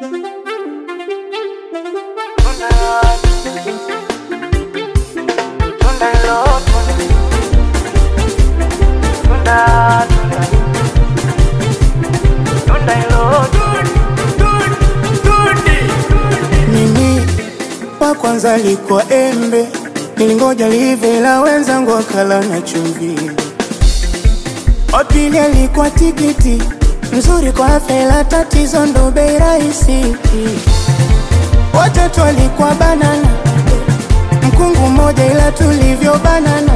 Mimi wa kwanza liko embe, nilingoja live la wenzangu wakala na chumvi. Wa pili alikuwa tikiti, mzuri kwa afya tatizo ndo bei rahisi. Wa tatu alikuwa banana, mkungu mmoja ila tulivyo banana.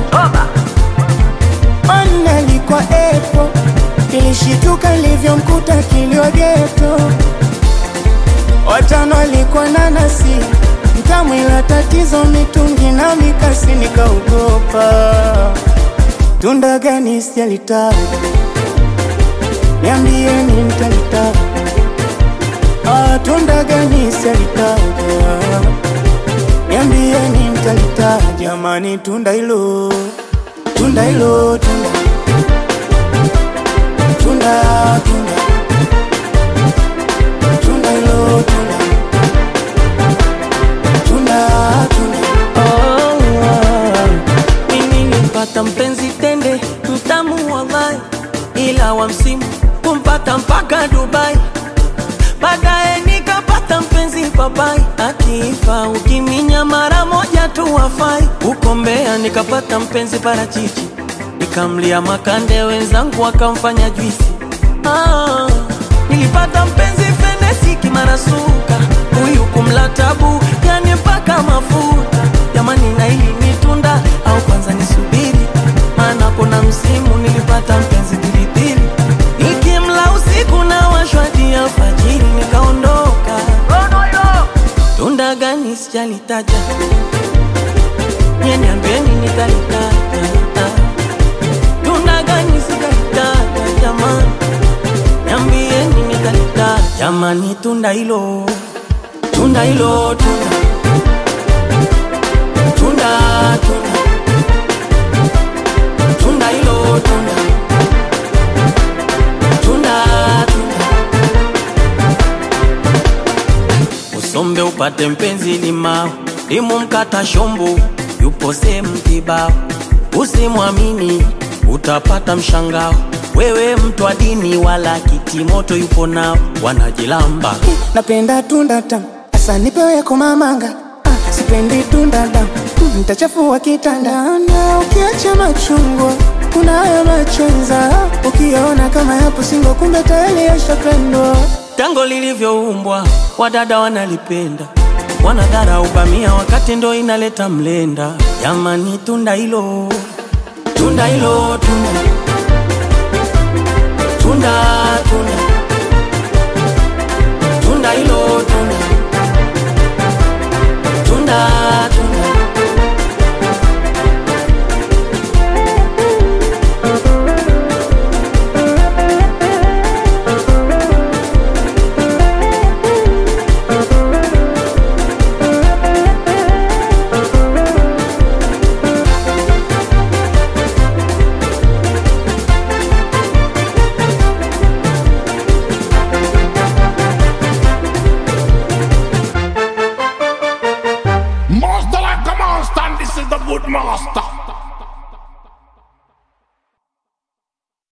Wa nne alikuwa apple, ilishituka livyo mkuta kilio ghetto. Wa tano alikuwa nanasi, mtamu ila tatizo mitungi na mikasi nikaogopa. Tunda gani sijalitaka, niambieni nitalitaka. Tunda gani sijalitaka, niambieni nitalitaka. Jamani tunda hilo, tunda hilo, tunda tunda tunda tunda hilo, tunda tunda tunda. Mimi nilipata mpenzi tende, mtamu wallahi, ila wa msimu kumpata mpaka Dubai. Baadaye nikapata mpenzi papai, akifa ukiminya mara moja tu wafai. Uko Mbeya nikapata mpenzi parachichi, nikamlia makande wenzangu wakamfanya juisi. Nilipata mpenzi fenesi kimarasuka, huyu kumla tabu yani mpaka mafuta. Jamani na hili ni tunda au kwanza nisubiri, maana kuna msimu nilipata mpenzi pilipili, nikimla usiku na washwadi ya fajiri nikaondoka. Tunda gani sijalitaja, niambieni nitalitaja. Tunda gani sijalitaja jamani, niambieni nitalitaja. Jamani tunda hilo, tunda hilo, tunda tunda tunda tunda hilo, tunda tunda tunda. Usombe upate mpenzi limao, limu mkata shombo, yupo sehemu kibao. Usimwamini utapata mshangao, wewe mtu wa dini wala kitimoto yupo nao wanajilamba. Napenda tunda tamu, asa nipewe kumamanga. Sipendi tunda damu, nitachafua kitanda. Na ukiacha machungwa, kuna haya machenza. Ukiona kama yapo singo kumbe tayari yashapendwa. Tango lilivyoumbwa, wadada wanalipenda, wanadharau bamia wakati ndo inaleta mlenda. Jamani tunda hilo, tunda hilo, tunda tunda tunda